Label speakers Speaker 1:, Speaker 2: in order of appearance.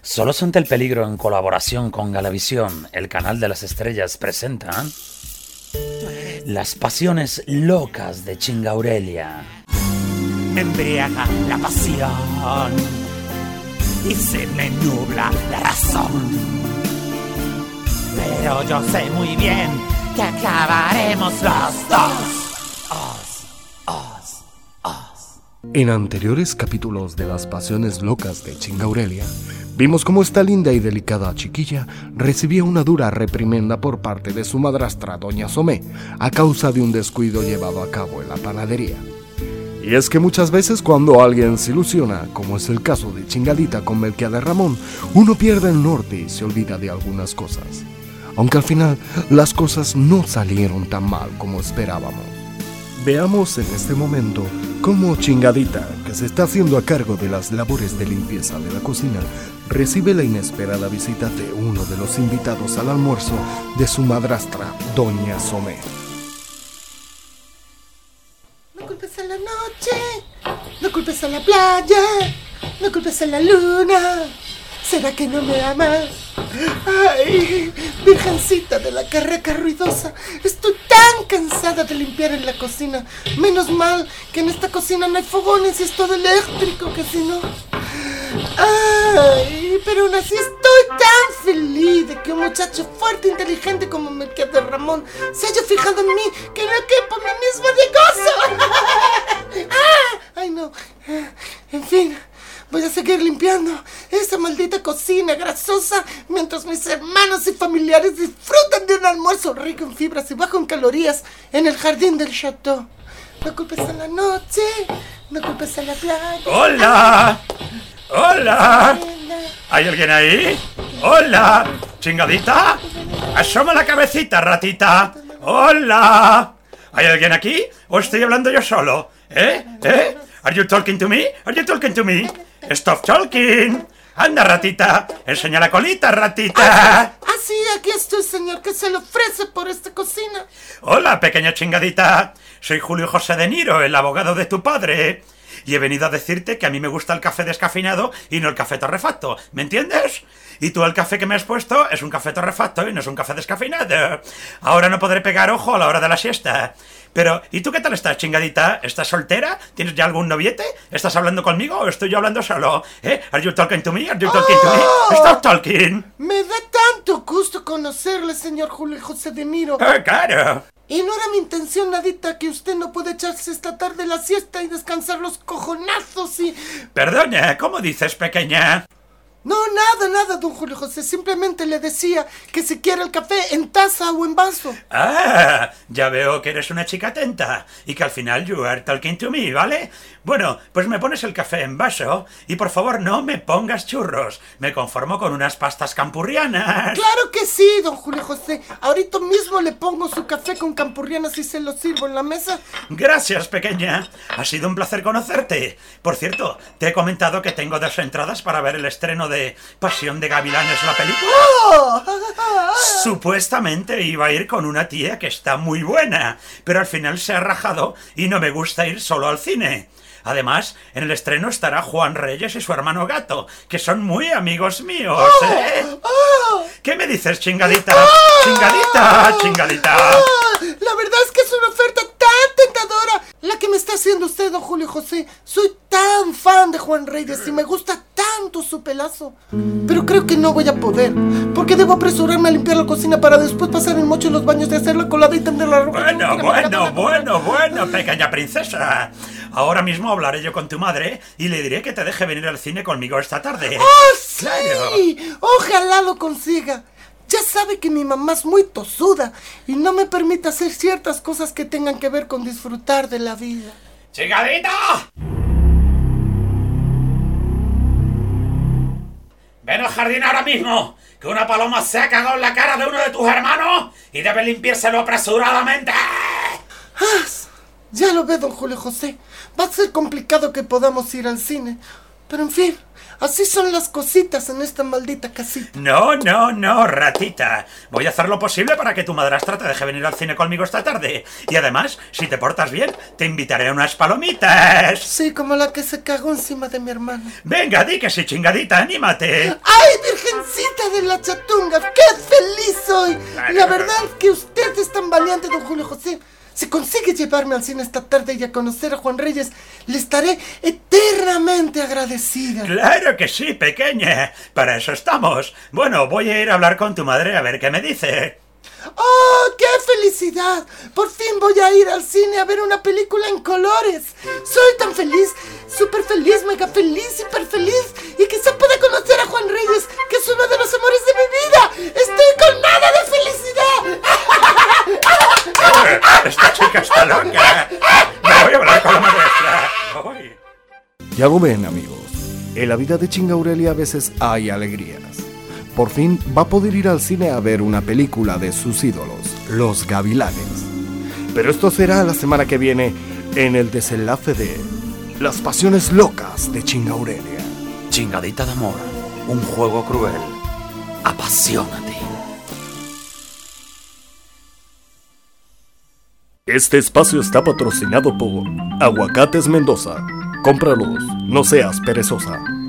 Speaker 1: Solos ante el peligro, en colaboración con Galavisión, el canal de las estrellas, presentan Las pasiones locas de Chingaurelia.
Speaker 2: Me embriaga la pasión y se me nubla la razón, pero yo sé muy bien que acabaremos los dos.
Speaker 3: En anteriores capítulos de Las pasiones locas de Chingaurelia, vimos cómo esta linda y delicada chiquilla recibía una dura reprimenda por parte de su madrastra Doña Somé a causa de un descuido llevado a cabo en la panadería. Y es que muchas veces cuando alguien se ilusiona, como es el caso de Chingadita con Melquiades Ramón, uno pierde el norte y se olvida de algunas cosas. Aunque al final las cosas no salieron tan mal como esperábamos. Veamos en este momento cómo Chingadita, que se está haciendo a cargo de las labores de limpieza de la cocina, recibe la inesperada visita de uno de los invitados al almuerzo de su madrastra, Doña Somé.
Speaker 4: No culpes a la noche, no culpes a la playa, no culpes a la luna. ¿Será que no me amas? Ay, virgencita de la carraca ruidosa, estoy tan cansada de limpiar en la cocina. Menos mal que en esta cocina no hay fogones y es todo eléctrico, que si no... Ay, pero aún así estoy tan feliz de que un muchacho fuerte e inteligente como Melquiades Ramón se haya fijado en mí, que no quepo a mí mismo de gozo. Ay, no. En fin, voy a seguir limpiando esa maldita cocina grasosa mientras mis hermanos y familiares disfrutan de un almuerzo rico en fibras y bajo en calorías en el jardín del chateau. No culpes a la noche, no culpes a la playa.
Speaker 2: ¡Hola! ¡Hola! ¿Hay alguien ahí? ¡Hola! ¿Chingadita? ¡Asoma la cabecita, ratita! ¡Hola! ¿Hay alguien aquí? ¿O estoy hablando yo solo? ¿Eh? ¿Are you talking to me? ¿Are you talking to me? ¡Stop talking! ¡Anda, ratita! ¡Enseña la colita, ratita!
Speaker 4: Sí, aquí estoy, señor, que se le ofrece por esta cocina.
Speaker 2: Hola, pequeña Chingadita. Soy Julio José de Niro, el abogado de tu padre. Y he venido a decirte que a mí me gusta el café descafeinado y no el café torrefacto. ¿Me entiendes? Y tú el café que me has puesto es un café torrefacto y no es un café descafeinado. Ahora no podré pegar ojo a la hora de la siesta. Pero, ¿y tú qué tal estás, Chingadita? ¿Estás soltera? ¿Tienes ya algún noviete? ¿Estás hablando conmigo o estoy yo hablando solo? ¿Are you talking to me? ¿Are you talking to me? ¡Stop talking!
Speaker 4: Me da tanto gusto conocerle, señor Julio José de Niro.
Speaker 2: ¡Claro!
Speaker 4: Y no era mi intención, nadita, que usted no puede echarse esta tarde la siesta y descansar los cojonazos y...
Speaker 2: Perdona, ¿cómo dices, pequeña?
Speaker 4: No, nada, don Julio José. Simplemente le decía que si quiere el café en taza o en vaso.
Speaker 2: Ah, ya veo que eres una chica atenta y que al final you are talking to me, ¿vale? Bueno, pues me pones el café en vaso y por favor no me pongas churros. Me conformo con unas pastas campurrianas.
Speaker 4: Claro que sí, don Julio José. Ahorita mismo le pongo su café con campurrianas y se lo sirvo en la mesa.
Speaker 2: Gracias, pequeña. Ha sido un placer conocerte. Por cierto, te he comentado que tengo 2 entradas para ver el estreno de Pasión de Gavilanes, la película.
Speaker 4: ¡Oh!
Speaker 2: Supuestamente iba a ir con una tía que está muy buena, pero al final se ha rajado y no me gusta ir solo al cine. Además, en el estreno estará Juan Reyes y su hermano Gato, que son muy amigos míos, ¿eh? ¿Qué me dices, Chingadita? ¡Chingadita!
Speaker 4: La verdad es que es una oferta tan tentadora la que me está haciendo usted, don Julio José. Soy tan fan de Juan Reyes y me gusta tanto su pelazo. Pero creo que no voy a poder, porque debo apresurarme a limpiar la cocina para después pasar el mocho en los baños de hacer la colada y tender la ropa.
Speaker 2: Bueno, pequeña princesa. Ahora mismo hablaré yo con tu madre y le diré que te deje venir al cine conmigo esta tarde.
Speaker 4: ¡Oh, sí!
Speaker 2: Claro.
Speaker 4: Ojalá lo consiga. Ya sabe que mi mamá es muy tosuda y no me permite hacer ciertas cosas que tengan que ver con disfrutar de la vida.
Speaker 2: ¡Chingadita! ¡Ven al jardín ahora mismo! ¡Que una paloma se ha cagado en la cara de uno de tus hermanos y debe limpiárselo apresuradamente!
Speaker 4: Ya lo ve, don Julio José. Va a ser complicado que podamos ir al cine, Pero en fin, así son las cositas en esta maldita casita.
Speaker 2: No, ratita. Voy a hacer lo posible para que tu madrastra te deje venir al cine conmigo esta tarde. Y además, si te portas bien, te invitaré a unas palomitas.
Speaker 4: Sí, como la que se cagó encima de mi hermano.
Speaker 2: Venga, di que sí, chingadita, anímate.
Speaker 4: ¡Ay, virgencita de la chatunga! ¡Qué feliz soy! La verdad que usted es tan valiente, don Julio José. Si consigue llevarme al cine esta tarde y a conocer a Juan Reyes, le estaré eternamente agradecida.
Speaker 2: Claro que sí, pequeña. Para eso estamos. Bueno, voy a ir a hablar con tu madre a ver qué me dice.
Speaker 4: ¡Oh, qué felicidad! Por fin voy a ir al cine a ver una película en colores. Soy tan feliz, súper feliz, mega feliz, hiper feliz. Y quizá pueda conocer a Juan Reyes, que es uno de los amores de mi vida. ¡Estoy colmada de felicidad!
Speaker 2: Esta chica está loca. Me voy a hablar con la madrastra. Voy.
Speaker 3: Ya lo ven, amigos, en la vida de Chingaurelia a veces hay alegrías. Por fin va a poder ir al cine a ver una película de sus ídolos, los Gavilanes. Pero esto será la semana que viene en el desenlace de Las Pasiones Locas de Chingaurelia.
Speaker 1: Chingadita de amor, un juego cruel. Apasionate.
Speaker 3: Este espacio está patrocinado por Aguacates Mendoza. Cómpralos, no seas perezosa.